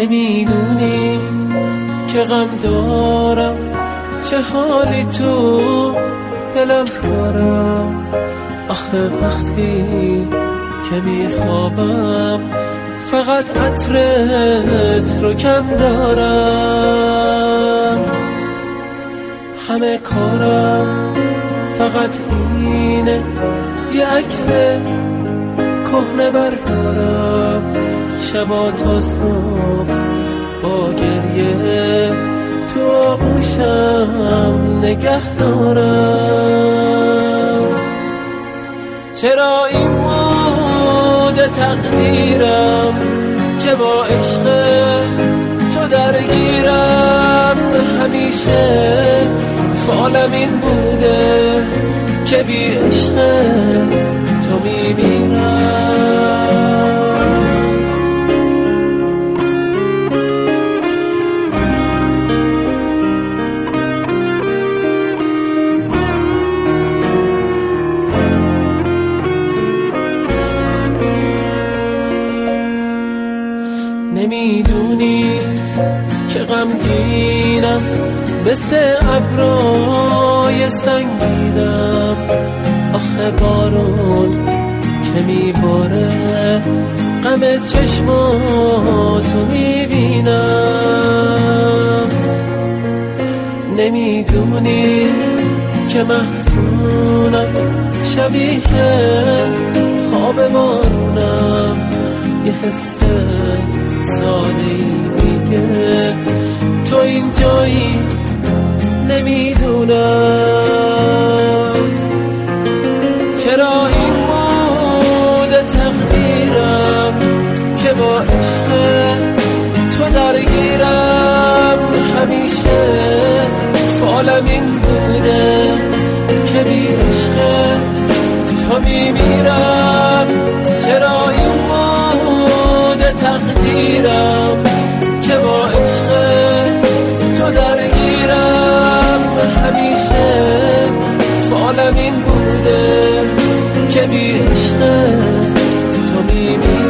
نمیدونی که غم دارم، چه حالی تو دلم دارم. آخه وقتی که میخوابم فقط عطرت رو کم دارم. همه کارم فقط اینه یه عکس کهنه بردارم، شبا تا صبح با گریه تو آغوشم نگه دارم. چرا این مود تقدیرم که با عشق تو درگیرم، همیشه فعالم این بوده که بی عشق تو میمیرم. نمیدونی که غمگینم، مثل ابرای سنگینم. آخه بارون که میباره غم چشماتو میبینم. نمیدونی که محزونم، شبیه خواب بارونم. یه حس ساده ای میگه تو اینجایی، نمیدونم. چرا این مود تقدیرم که با عشق تو درگیرم، همیشه فعالم این بوده که بی عشق تو میمیرم. چرا این مود تقدیرم که با عشق تو درگیرم، همیشه فعالم این بوده که بی عشق تو میمیرم.